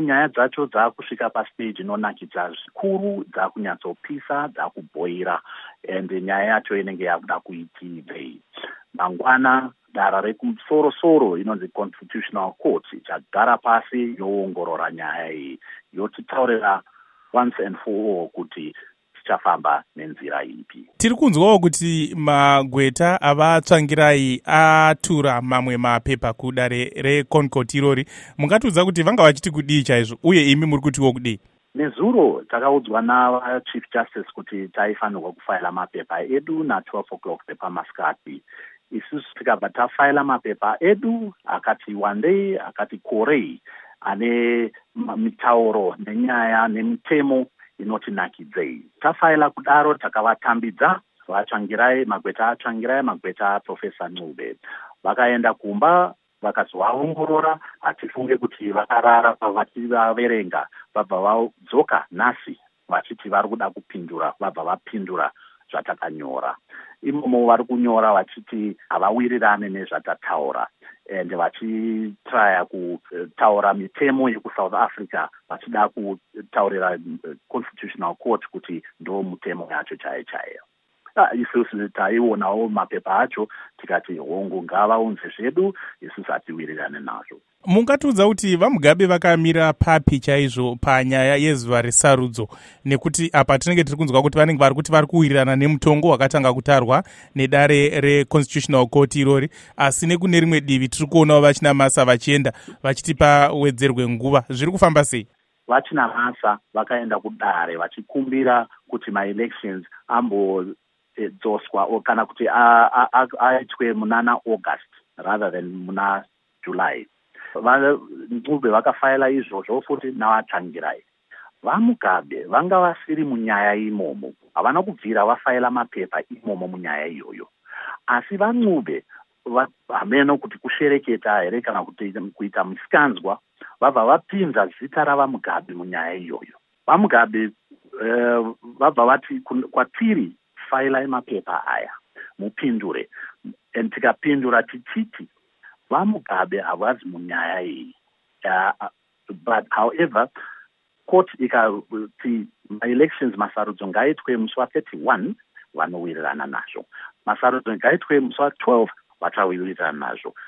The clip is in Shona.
nyaya dzacho dzakusvika pastage inonakidza zvikuru, dzakunyatsopisa, dzakubhoira, and nyaya yacho inenge yakuda kuiti ibvei. Mangwana dara rekumusoro-soro inonzi Constitutional Court ichagara pasi yoongorora nyaya iyi, yotitaurira once and for all kuti tichafamba nenzira ipi. Tiri kunzwawo kuti magweta avatsvangirai atura mamwe mapepa kudare reConcourt irori. Mungatiudza kuti vanga vachiti kudii chaizvo, uye imi muri kutiwo kudii? Nezuro takaudzwa naChief Justice kuti taifanirwa kufaila mapepa edu na12 o'clock pamasikati. Isusu tikabva tafaila mapepa edu akati wandei, akati korei, ane mitauro nenyaya nemitemo inotinakidzei. Tafaila kudaro takavatambidza vatsvangirai, magweta atsvangirai, magweta aProfesa Ncube. Vakaenda kumba vakazovaongorora, hatifunge kuti vakarara pavativaverenga, vabva vadzoka nhasi vachiti vari kuda kupindura, vabva vapindura zvatakanyora. Imomo vari kunyora vachiti havawirirane nezvatataura, ende vachitraya kutaura mitemo yekuSouth Africa, vachida kutaurira Constitutional Court kuti ndo mutemo yacho chaiyo. Isusu taionawo mapepa acho tikati hongu ngavaunze zvedu, isusu hatiwirirane nazvo. Mungatiudza kuti vaMugabe vakamira papi chaizvo panyaya yezuva resarudzo, nekuti apa tinenge tiri kunzwa kuti vanenge vari kuti vari kuwirirana nemutongo wakatanga kutarwa nedare reConstitutional Court irori, asi nekune rimwe divi tiri kuonawo vachina masa vachienda vachitipa wedzerwe nguva. Zviri kufamba sei? Vachina masa vakaenda kudare vachikumbira kuti ma-elections ambodzoswa kana kuti aitwe muna August rather than muna July. Ncube vakafaila izvozvo futi navatsvangirai. VaMugabe vanga vasiri munyaya imomo, havana kubvira vafaila mapepa imomo munyaya iyoyo. Asi vaNcube hameno kuti kushereketa here kana kuti kuita musikanzwa, vabva vapinza zita ravaMugabe munyaya iyoyo. VaMugabe vabva vati kwatiri failai mapepa aya mupindure, and tikapindura tichiti vaMugabe havazi munyaya iyi. But however, court ikati ma-elections masarudzo ngaitwe musi wa31 vanowirirana nazvo, masarudzo ngaitwe musi wa12 vachawirirana nazvo.